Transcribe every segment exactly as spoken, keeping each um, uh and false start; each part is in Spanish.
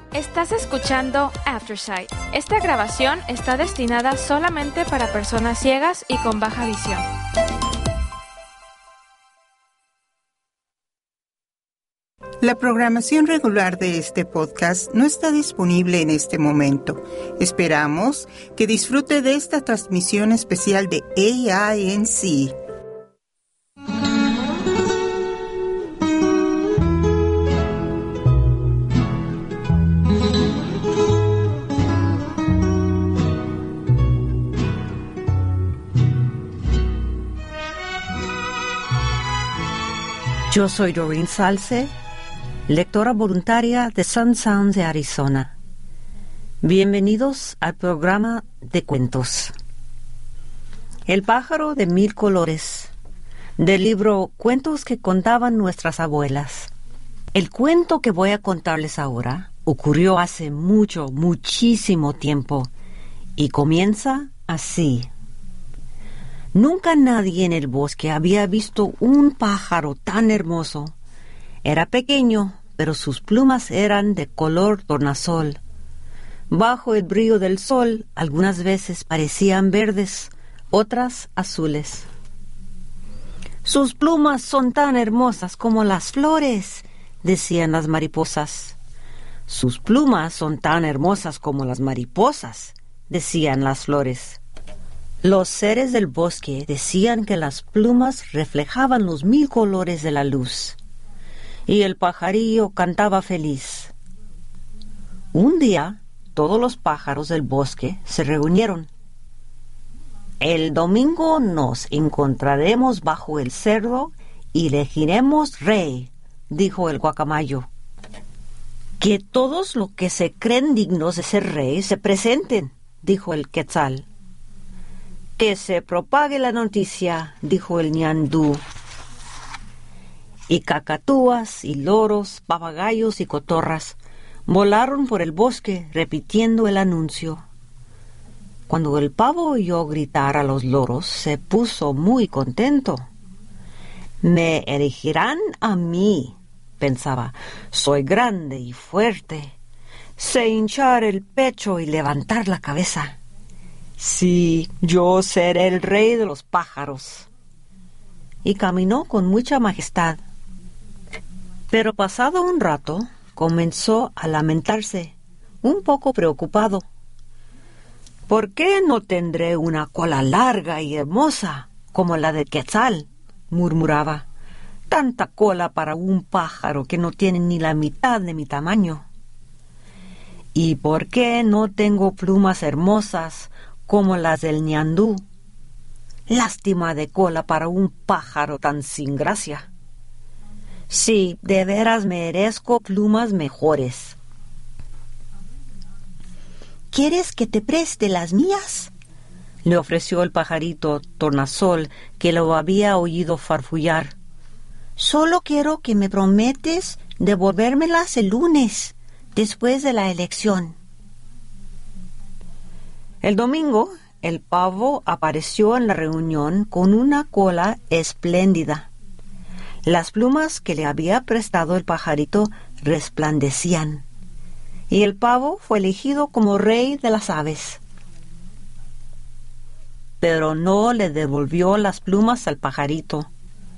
Estás escuchando Aftersight. Esta grabación está destinada solamente para personas ciegas y con baja visión. La programación regular de este podcast no está disponible en este momento. Esperamos que disfrute de esta transmisión especial de A I N C. Yo soy Doreen Salce, lectora voluntaria de Sun Sounds de Arizona. Bienvenidos al programa de cuentos. El pájaro de mil colores, del libro Cuentos que contaban nuestras abuelas. El cuento que voy a contarles ahora ocurrió hace mucho, muchísimo tiempo y comienza así. Nunca nadie en el bosque había visto un pájaro tan hermoso. Era pequeño, pero sus plumas eran de color tornasol. Bajo el brillo del sol, algunas veces parecían verdes, otras azules. «Sus plumas son tan hermosas como las flores», decían las mariposas. «Sus plumas son tan hermosas como las mariposas», decían las flores. Los seres del bosque decían que las plumas reflejaban los mil colores de la luz. Y el pajarillo cantaba feliz. Un día, todos los pájaros del bosque se reunieron. «El domingo nos encontraremos bajo el cerro y elegiremos rey», dijo el guacamayo. «Que todos los que se creen dignos de ser rey se presenten», dijo el quetzal. «Que se propague la noticia», dijo el ñandú. Y cacatúas y loros, papagayos y cotorras volaron por el bosque repitiendo el anuncio. Cuando el pavo oyó gritar a los loros, se puso muy contento. «Me elegirán a mí», pensaba. «Soy grande y fuerte. Sé hinchar el pecho y levantar la cabeza. Sí, yo seré el rey de los pájaros». Y caminó con mucha majestad. Pero pasado un rato, comenzó a lamentarse, un poco preocupado. «¿Por qué no tendré una cola larga y hermosa como la de Quetzal?», murmuraba. «Tanta cola para un pájaro que no tiene ni la mitad de mi tamaño. ¿Y por qué no tengo plumas hermosas como las del ñandú? Lástima de cola para un pájaro tan sin gracia. Sí, de veras merezco plumas mejores». «¿Quieres que te preste las mías?», le ofreció el pajarito tornasol, que lo había oído farfullar. «Solo quiero que me prometes devolvérmelas el lunes, después de la elección». El domingo, el pavo apareció en la reunión con una cola espléndida. Las plumas que le había prestado el pajarito resplandecían, y el pavo fue elegido como rey de las aves. Pero no le devolvió las plumas al pajarito.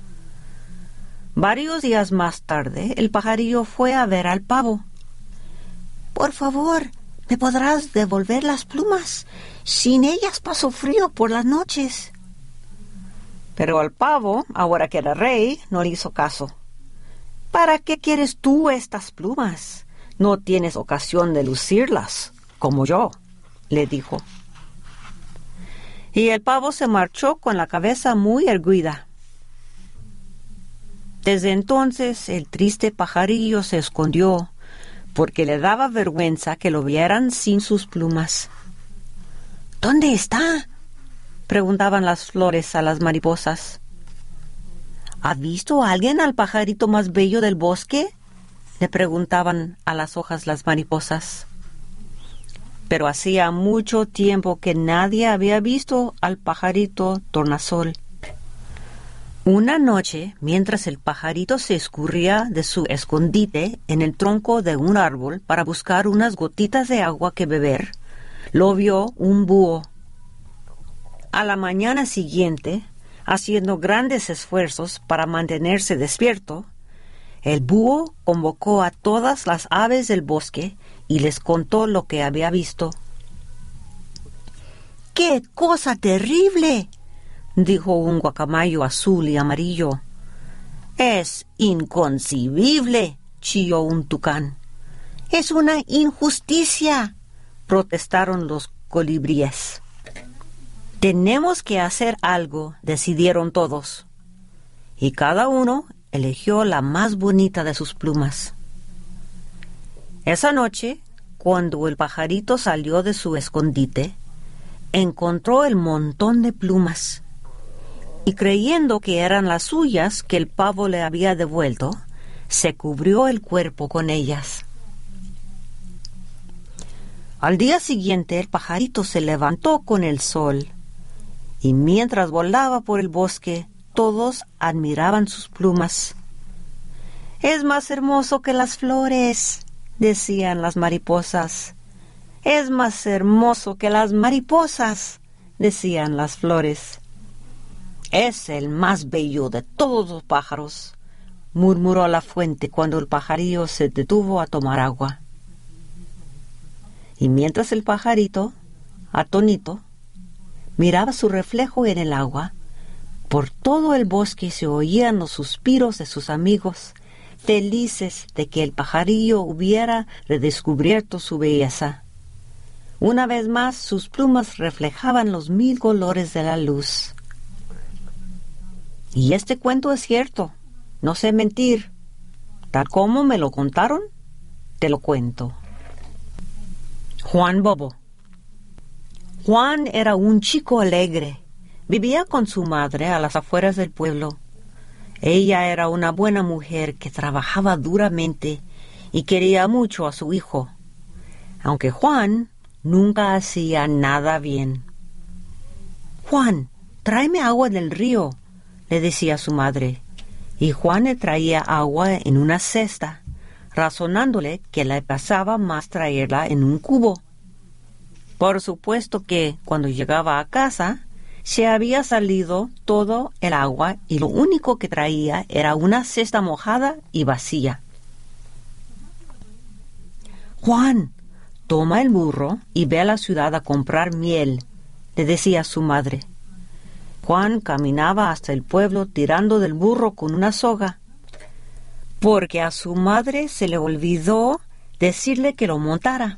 Varios días más tarde, el pajarillo fue a ver al pavo. «Por favor, ¿me podrás devolver las plumas? Sin ellas paso frío por las noches». Pero al pavo, ahora que era rey, no le hizo caso. «¿Para qué quieres tú estas plumas? No tienes ocasión de lucirlas, como yo», le dijo. Y el pavo se marchó con la cabeza muy erguida. Desde entonces el triste pajarillo se escondió, porque le daba vergüenza que lo vieran sin sus plumas. «¿Dónde está?», preguntaban las flores a las mariposas. «¿Ha visto alguien al pajarito más bello del bosque?», le preguntaban a las hojas las mariposas. Pero hacía mucho tiempo que nadie había visto al pajarito tornasol. Una noche, mientras el pajarito se escurría de su escondite en el tronco de un árbol para buscar unas gotitas de agua que beber, lo vio un búho. A la mañana siguiente, haciendo grandes esfuerzos para mantenerse despierto, el búho convocó a todas las aves del bosque y les contó lo que había visto. ¡Qué cosa terrible!, dijo un guacamayo azul y amarillo. «Es inconcebible», chilló un tucán. «Es una injusticia», protestaron los colibríes. «Tenemos que hacer algo», decidieron todos. Y cada uno eligió la más bonita de sus plumas. Esa noche, cuando el pajarito salió de su escondite, encontró el montón de plumas. Y creyendo que eran las suyas que el pavo le había devuelto, se cubrió el cuerpo con ellas. Al día siguiente el pajarito se levantó con el sol, y mientras volaba por el bosque, todos admiraban sus plumas. «Es más hermoso que las flores», decían las mariposas. «Es más hermoso que las mariposas», decían las flores. «Es el más bello de todos los pájaros», murmuró la fuente cuando el pajarillo se detuvo a tomar agua. Y mientras el pajarito, atónito, miraba su reflejo en el agua, por todo el bosque se oían los suspiros de sus amigos, felices de que el pajarillo hubiera redescubierto su belleza. Una vez más sus plumas reflejaban los mil colores de la luz. Y este cuento es cierto, no sé mentir. Tal como me lo contaron, te lo cuento. Juan Bobo. Juan era un chico alegre. Vivía con su madre a las afueras del pueblo. Ella era una buena mujer que trabajaba duramente y quería mucho a su hijo, aunque Juan nunca hacía nada bien. «Juan, tráeme agua del río», le decía su madre, y Juan le traía agua en una cesta, razonándole que le pasaba más traerla en un cubo. Por supuesto que, cuando llegaba a casa, se había salido todo el agua y lo único que traía era una cesta mojada y vacía. «Juan, toma el burro y ve a la ciudad a comprar miel», le decía su madre. Juan caminaba hasta el pueblo tirando del burro con una soga, porque a su madre se le olvidó decirle que lo montara.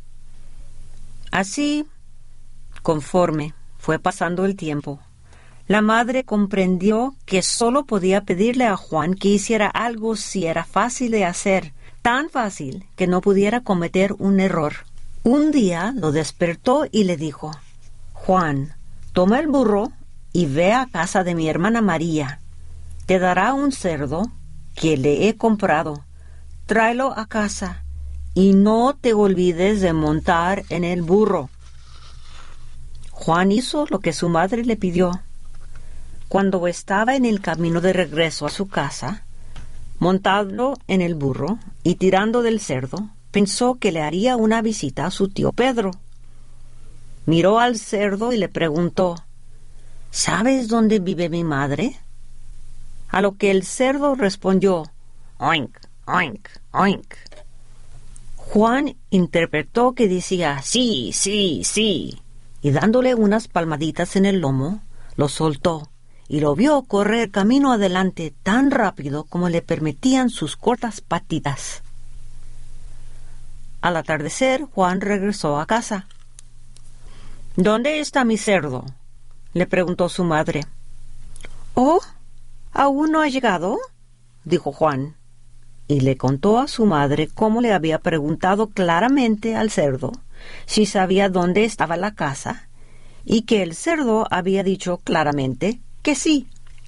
Así, conforme fue pasando el tiempo, la madre comprendió que solo podía pedirle a Juan que hiciera algo si era fácil de hacer, tan fácil que no pudiera cometer un error. Un día lo despertó y le dijo: «Juan, toma el burro y ve a casa de mi hermana María. Te dará un cerdo que le he comprado. Tráelo a casa y no te olvides de montar en el burro». Juan hizo lo que su madre le pidió. Cuando estaba en el camino de regreso a su casa, montado en el burro y tirando del cerdo, pensó que le haría una visita a su tío Pedro. Miró al cerdo y le preguntó: «¿Sabes dónde vive mi madre?». A lo que el cerdo respondió: «Oink, oink, oink». Juan interpretó que decía «sí, sí, sí», y dándole unas palmaditas en el lomo, lo soltó y lo vio correr camino adelante tan rápido como le permitían sus cortas patitas. Al atardecer, Juan regresó a casa. «¿Dónde está mi cerdo?», le preguntó su madre. «Oh, ¿aún no ha llegado?», dijo Juan, y le contó a su madre cómo le había preguntado claramente al cerdo si sabía dónde estaba la casa, y que el cerdo había dicho claramente que sí.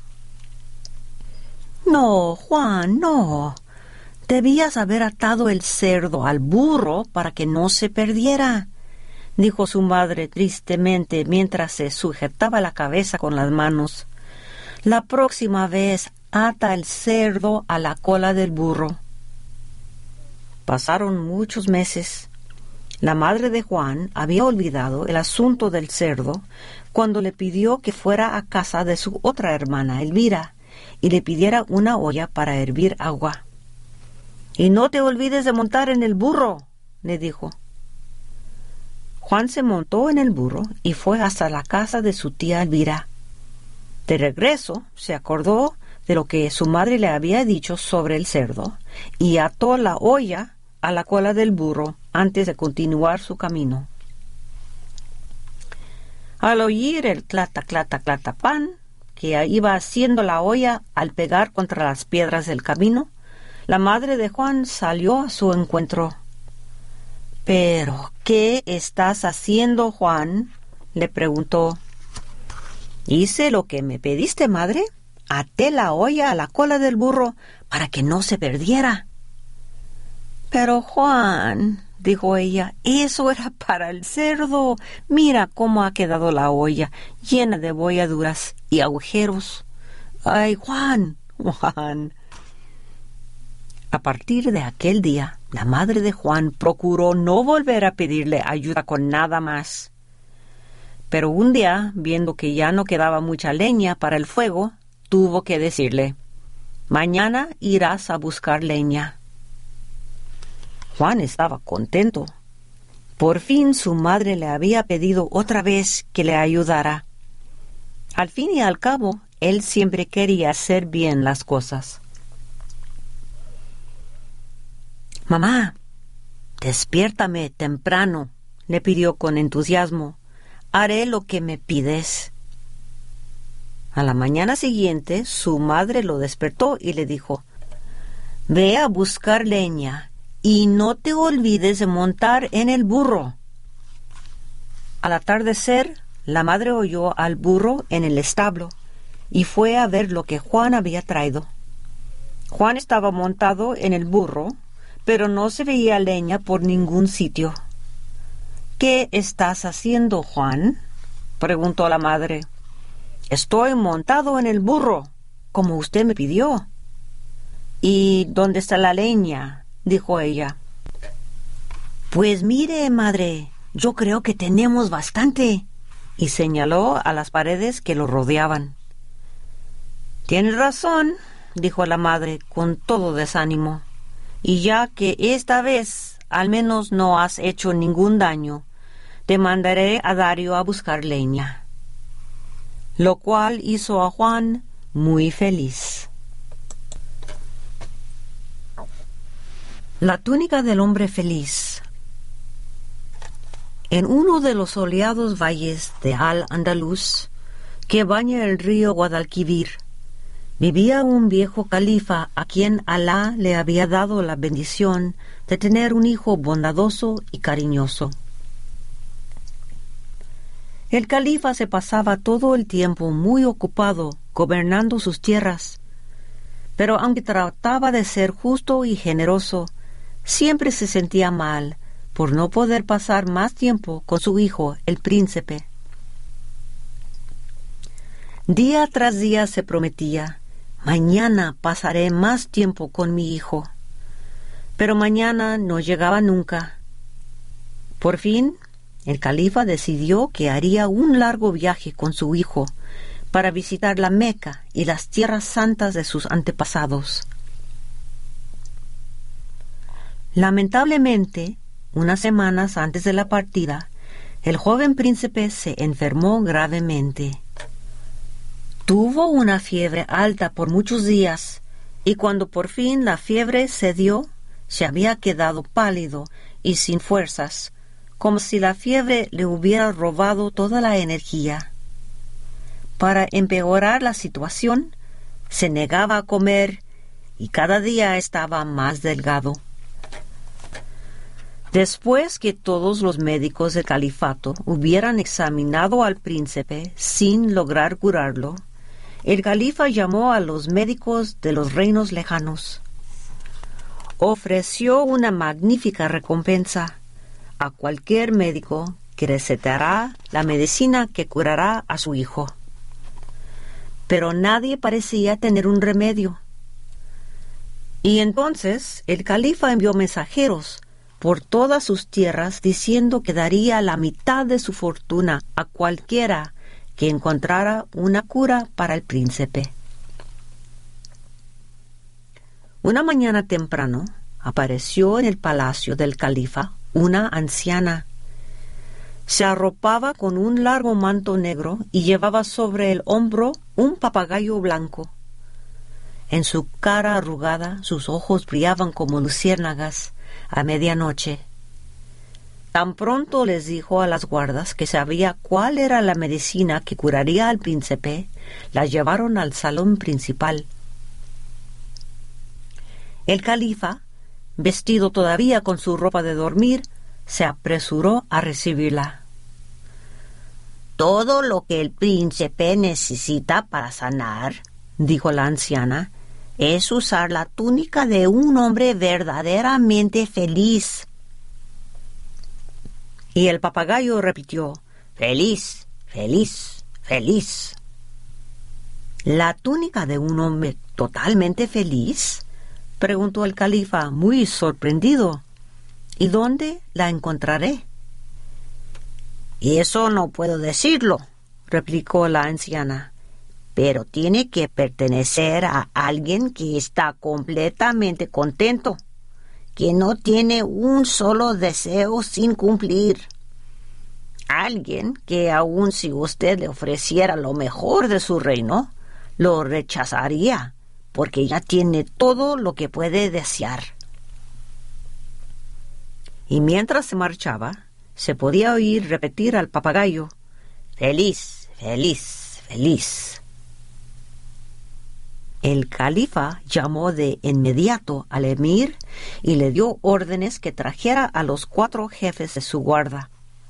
«No, Juan, no. Debías haber atado el cerdo al burro para que no se perdiera», dijo su madre tristemente mientras se sujetaba la cabeza con las manos. La próxima vez ata el cerdo a la cola del burro. Pasaron muchos meses. La madre de Juan había olvidado el asunto del cerdo cuando le pidió que fuera a casa de su otra hermana, Elvira, y le pidiera una olla para hervir agua. «Y no te olvides de montar en el burro», le dijo. Juan se montó en el burro y fue hasta la casa de su tía Elvira. De regreso, se acordó de lo que su madre le había dicho sobre el cerdo y ató la olla a la cola del burro antes de continuar su camino. Al oír el clata, clata, clata pan que iba haciendo la olla al pegar contra las piedras del camino, la madre de Juan salió a su encuentro. «¿Pero qué estás haciendo, Juan?», le preguntó. «Hice lo que me pediste, madre. Até la olla a la cola del burro para que no se perdiera». «Pero, Juan», dijo ella, «eso era para el cerdo. Mira cómo ha quedado la olla, llena de bolladuras y agujeros. Ay, Juan, Juan». A partir de aquel día, la madre de Juan procuró no volver a pedirle ayuda con nada más. Pero un día, viendo que ya no quedaba mucha leña para el fuego, tuvo que decirle: «Mañana irás a buscar leña». Juan estaba contento. Por fin su madre le había pedido otra vez que le ayudara. Al fin y al cabo, él siempre quería hacer bien las cosas. «Mamá, despiértame temprano», le pidió con entusiasmo. «Haré lo que me pides». A la mañana siguiente, su madre lo despertó y le dijo: «Ve a buscar leña y no te olvides de montar en el burro». Al atardecer, la madre oyó al burro en el establo y fue a ver lo que Juan había traído. Juan estaba montado en el burro, pero no se veía leña por ningún sitio. «¿Qué estás haciendo, Juan?», preguntó la madre. «Estoy montado en el burro, como usted me pidió». «¿Y dónde está la leña?», dijo ella. «Pues mire, madre, yo creo que tenemos bastante», y señaló a las paredes que lo rodeaban. «Tienes razón», dijo la madre con todo desánimo. «Y ya que esta vez al menos no has hecho ningún daño, te mandaré a Dario a buscar leña». Lo cual hizo a Juan muy feliz. La túnica del hombre feliz. En uno de los soleados valles de Al-Andalus, que baña el río Guadalquivir, vivía un viejo califa a quien Alá le había dado la bendición de tener un hijo bondadoso y cariñoso. El califa se pasaba todo el tiempo muy ocupado gobernando sus tierras, pero aunque trataba de ser justo y generoso, siempre se sentía mal por no poder pasar más tiempo con su hijo, el príncipe. Día tras día se prometía: «Mañana pasaré más tiempo con mi hijo». Pero mañana no llegaba nunca. Por fin, el califa decidió que haría un largo viaje con su hijo para visitar la Meca y las tierras santas de sus antepasados. Lamentablemente, unas semanas antes de la partida, el joven príncipe se enfermó gravemente. Tuvo una fiebre alta por muchos días, y cuando por fin la fiebre cedió, se había quedado pálido y sin fuerzas, como si la fiebre le hubiera robado toda la energía. Para empeorar la situación, se negaba a comer y cada día estaba más delgado. Después que todos los médicos del califato hubieran examinado al príncipe sin lograr curarlo, el califa llamó a los médicos de los reinos lejanos. Ofreció una magnífica recompensa a cualquier médico que recetará la medicina que curará a su hijo. pero nadie parecía tener un remedio. Y entonces el califa envió mensajeros por todas sus tierras diciendo que daría la mitad de su fortuna a cualquiera que encontrara una cura para el príncipe. Una mañana temprano apareció en el palacio del califa una anciana. Se arropaba con un largo manto negro y llevaba sobre el hombro un papagayo blanco. En su cara arrugada sus ojos brillaban como luciérnagas a medianoche. Tan pronto les dijo a las guardas que sabía cuál era la medicina que curaría al príncipe, la llevaron al salón principal. El califa, vestido todavía con su ropa de dormir, se apresuró a recibirla. «Todo lo que el príncipe necesita para sanar», dijo la anciana, «es usar la túnica de un hombre verdaderamente feliz». Y el papagayo repitió, «Feliz, feliz, feliz». «¿La túnica de un hombre totalmente feliz?», preguntó el califa, muy sorprendido. «¿Y dónde la encontraré?». «Y eso no puedo decirlo», replicó la anciana. «pero tiene que pertenecer a alguien que está completamente contento, que no tiene un solo deseo sin cumplir. Alguien que aun si usted le ofreciera lo mejor de su reino, lo rechazaría, porque ya tiene todo lo que puede desear». Y mientras se marchaba, se podía oír repetir al papagayo, «Feliz, feliz, feliz». El califa llamó de inmediato al emir y le dio órdenes que trajera a los cuatro jefes de su guarda.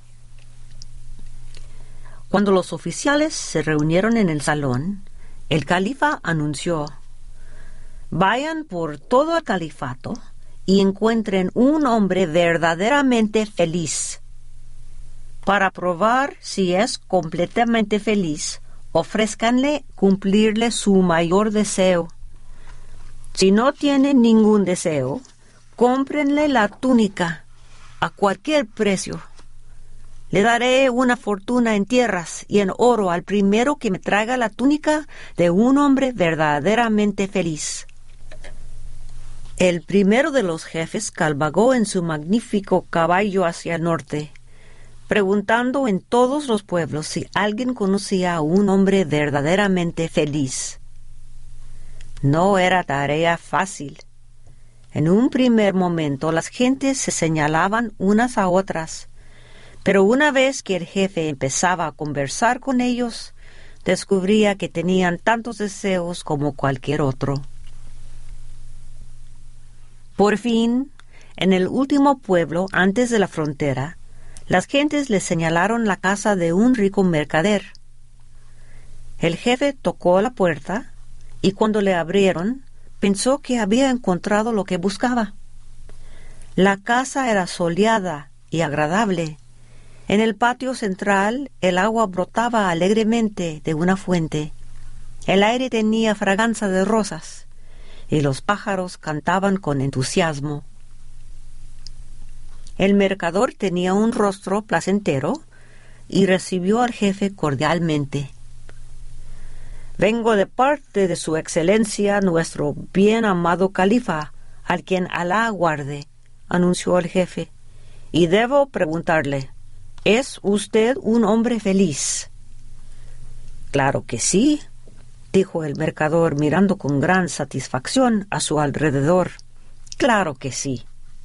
Cuando los oficiales se reunieron en el salón, el califa anunció, «Vayan por todo el califato y encuentren un hombre verdaderamente feliz. Para probar si es completamente feliz, ofrézcanle cumplirle su mayor deseo. Si no tiene ningún deseo, cómprenle la túnica a cualquier precio. Le daré una fortuna en tierras y en oro al primero que me traiga la túnica de un hombre verdaderamente feliz». El primero de los jefes cabalgó en su magnífico caballo hacia el norte, preguntando en todos los pueblos si alguien conocía a un hombre verdaderamente feliz. No era tarea fácil. En un primer momento las gentes se señalaban unas a otras, pero una vez que el jefe empezaba a conversar con ellos, descubría que tenían tantos deseos como cualquier otro. Por fin, en el último pueblo antes de la frontera, las gentes le señalaron la casa de un rico mercader. El jefe tocó la puerta y cuando le abrieron, pensó que había encontrado lo que buscaba. La casa era soleada y agradable. En el patio central el agua brotaba alegremente de una fuente. El aire tenía fragancia de rosas y los pájaros cantaban con entusiasmo. El mercader tenía un rostro placentero y recibió al jefe cordialmente. «Vengo de parte de su excelencia, nuestro bien amado califa, al quien Alá guarde», anunció el jefe, «y debo preguntarle, ¿es usted un hombre feliz?». «Claro que sí», dijo el mercader mirando con gran satisfacción a su alrededor. «Claro que sí».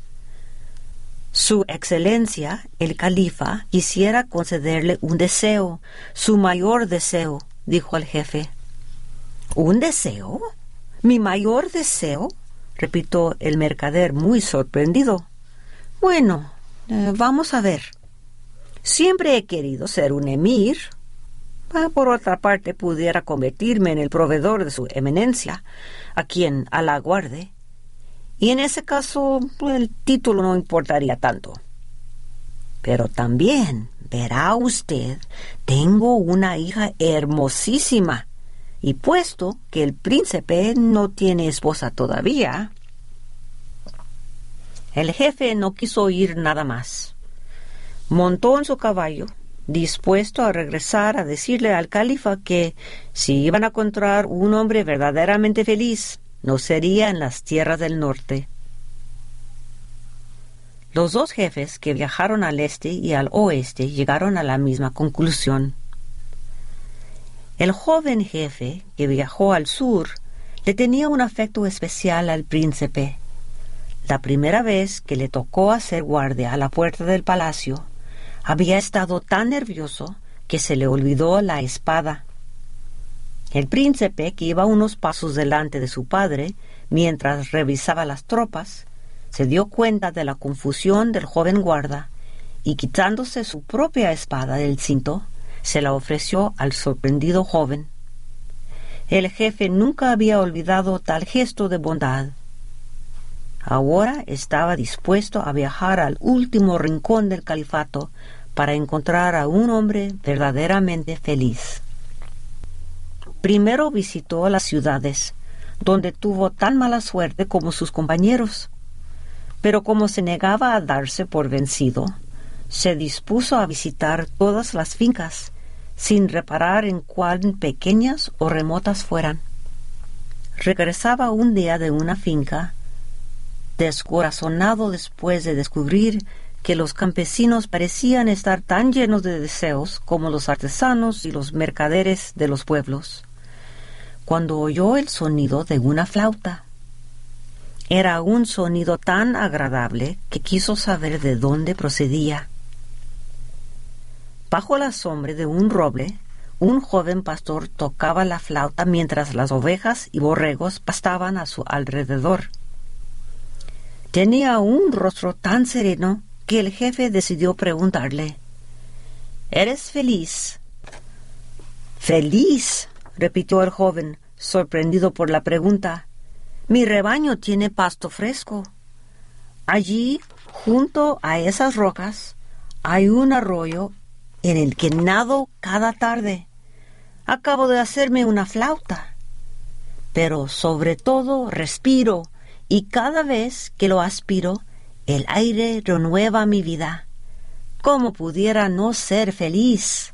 «Su excelencia, el califa, quisiera concederle un deseo, su mayor deseo», dijo el jefe. «¿Un deseo? ¿Mi mayor deseo?», repitió el mercader muy sorprendido. «Bueno, eh, vamos a ver. Siempre he querido ser un emir. Por otra parte, pudiera convertirme en el proveedor de su eminencia, a quien Alá guarde. Y en ese caso, el título no importaría tanto. Pero también, verá usted, tengo una hija hermosísima, Y puesto que el príncipe no tiene esposa todavía, el jefe no quiso oír nada más. Montó en su caballo, dispuesto a regresar a decirle al califa que si iban a encontrar un hombre verdaderamente feliz, no sería en las tierras del norte. Los dos jefes que viajaron al este y al oeste llegaron a la misma conclusión. El joven jefe que viajó al sur le tenía un afecto especial al príncipe. La primera vez que le tocó hacer guardia a la puerta del palacio, había estado tan nervioso que se le olvidó la espada. El príncipe, que iba unos pasos delante de su padre mientras revisaba las tropas, se dio cuenta de la confusión del joven guarda y, quitándose su propia espada del cinto, se la ofreció al sorprendido joven. El jefe nunca había olvidado tal gesto de bondad. Ahora estaba dispuesto a viajar al último rincón del califato para encontrar a un hombre verdaderamente feliz. Primero visitó las ciudades, donde tuvo tan mala suerte como sus compañeros. Pero como se negaba a darse por vencido, se dispuso a visitar todas las fincas, sin reparar en cuán pequeñas o remotas fueran. Regresaba un día de una finca, descorazonado después de descubrir que los campesinos parecían estar tan llenos de deseos como los artesanos y los mercaderes de los pueblos, cuando oyó el sonido de una flauta. Era un sonido tan agradable que quiso saber de dónde procedía. Bajo la sombra de un roble, un joven pastor tocaba la flauta mientras las ovejas y borregos pastaban a su alrededor. Tenía un rostro tan sereno que el jefe decidió preguntarle: ¿Eres feliz? ¿Feliz?, repitió el joven, sorprendido por la pregunta. Mi rebaño tiene pasto fresco. Allí, junto a esas rocas, hay un arroyo en el que nado cada tarde. Acabo de hacerme una flauta. Pero sobre todo respiro, y cada vez que lo aspiro, el aire renueva mi vida. ¿Cómo pudiera no ser feliz?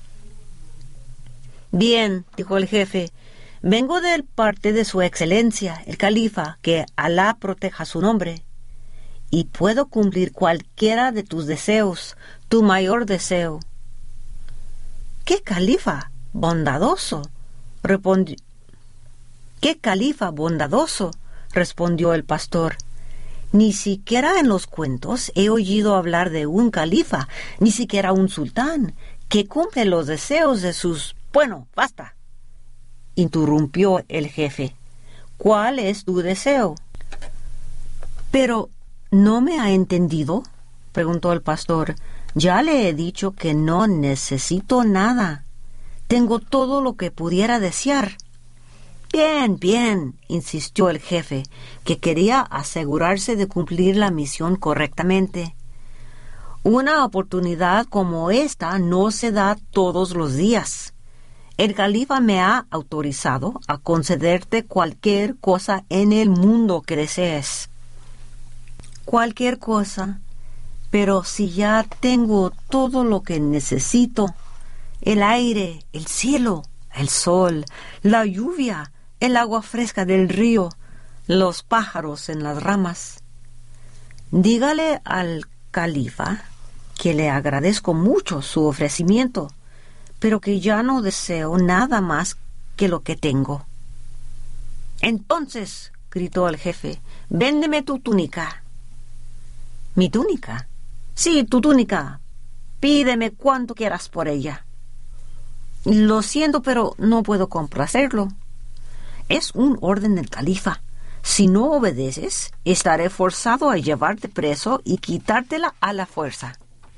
Bien, dijo el jefe, vengo de parte de su excelencia, el califa, que Alá proteja su nombre, y puedo cumplir cualquiera de tus deseos, tu mayor deseo. ¿Qué califa bondadoso? Respondió. ¿Qué califa bondadoso? respondió el pastor. Ni siquiera en los cuentos he oído hablar de un califa, ni siquiera un sultán, que cumple los deseos de sus... Bueno, basta, interrumpió el jefe. ¿Cuál es tu deseo? Pero, ¿no me ha entendido?, preguntó el pastor. Ya le he dicho que no necesito nada. Tengo todo lo que pudiera desear. Bien, bien, insistió el jefe, que quería asegurarse de cumplir la misión correctamente. Una oportunidad como esta no se da todos los días. El califa me ha autorizado a concederte cualquier cosa en el mundo que desees. Cualquier cosa, pero si ya tengo todo lo que necesito, el aire, el cielo, el sol, la lluvia, el agua fresca del río, los pájaros en las ramas. Dígale al califa que le agradezco mucho su ofrecimiento, pero que ya no deseo nada más que lo que tengo. Entonces, gritó el jefe, véndeme tu túnica. ¿Mi túnica? Sí, tu túnica. Pídeme cuanto quieras por ella. Lo siento, pero no puedo complacerlo. Es un orden del califa. Si no obedeces, estaré forzado a llevarte preso y quitártela a la fuerza.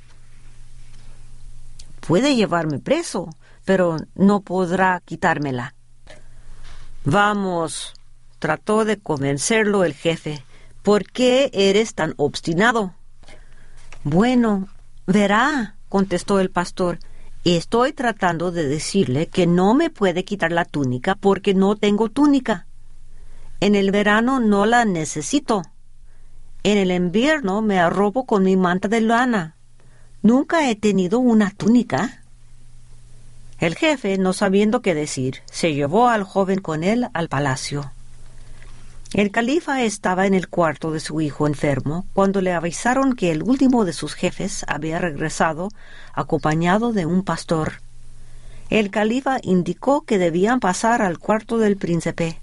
Puede llevarme preso, pero no podrá quitármela. Vamos, trató de convencerlo el jefe. ¿Por qué eres tan obstinado? Bueno, verá, contestó el pastor, Estoy tratando de decirle que no me puede quitar la túnica porque no tengo túnica. En el verano no la necesito. En el invierno me arropo con mi manta de lana. Nunca he tenido una túnica. El jefe, no sabiendo qué decir, se llevó al joven con él al palacio. El califa estaba en el cuarto de su hijo enfermo cuando le avisaron que el último de sus jefes había regresado acompañado de un pastor. El califa indicó que debían pasar al cuarto del príncipe.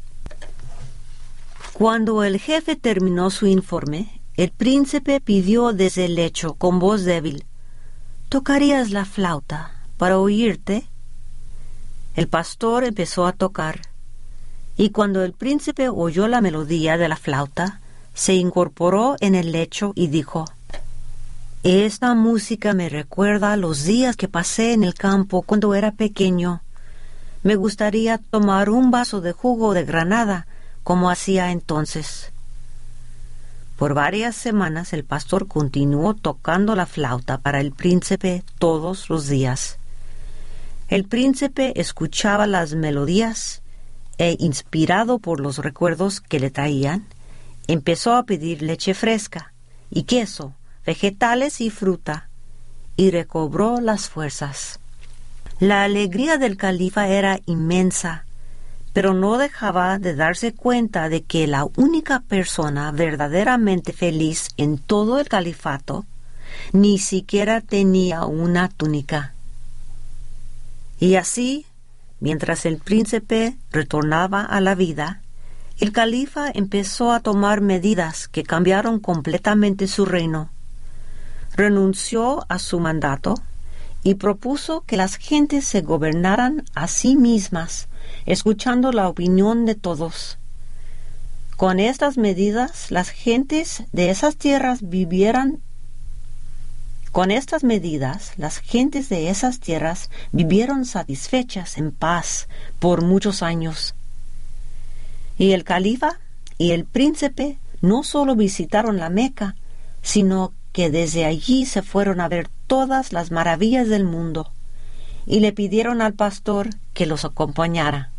Cuando el jefe terminó su informe, el príncipe pidió desde el lecho con voz débil: ¿tocarías la flauta para oírte? El pastor empezó a tocar, y cuando el príncipe oyó la melodía de la flauta, se incorporó en el lecho y dijo: «Esta música me recuerda los días que pasé en el campo cuando era pequeño. Me gustaría tomar un vaso de jugo de granada, como hacía entonces». Por varias semanas el pastor continuó tocando la flauta para el príncipe todos los días. El príncipe escuchaba las melodías e, inspirado por los recuerdos que le traían, empezó a pedir leche fresca y queso, vegetales y fruta, y recobró las fuerzas. La alegría del califa era inmensa, pero no dejaba de darse cuenta de que la única persona verdaderamente feliz en todo el califato ni siquiera tenía una túnica. Y así, mientras el príncipe retornaba a la vida, el califa empezó a tomar medidas que cambiaron completamente su reino. Renunció a su mandato y propuso que las gentes se gobernaran a sí mismas, escuchando la opinión de todos. Con estas medidas, las gentes de esas tierras vivieran Con estas medidas, las gentes de esas tierras vivieron satisfechas en paz por muchos años. Y el califa y el príncipe no solo visitaron la Meca, sino que desde allí se fueron a ver todas las maravillas del mundo, y le pidieron al pastor que los acompañara.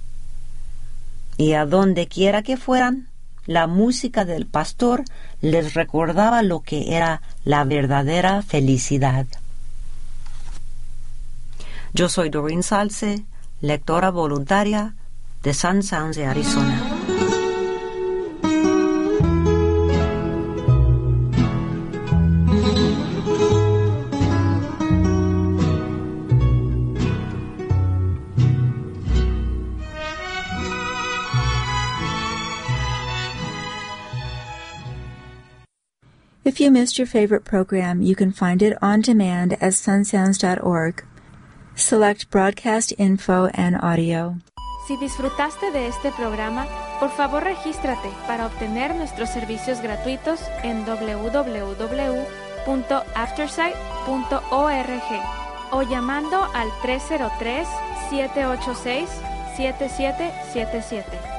Y a donde quiera que fueran, la música del pastor les recordaba lo que era la verdadera felicidad. Yo soy Doreen Salce, lectora voluntaria de Sun Sounds de Arizona. If you missed your favorite program, you can find it on demand at sun sounds dot org. Select Broadcast Info and Audio. Si disfrutaste de este programa, por favor regístrate para obtener nuestros servicios gratuitos en doble u doble u doble u punto aftersight punto org o llamando al tres cero tres, siete ocho seis, siete siete siete siete.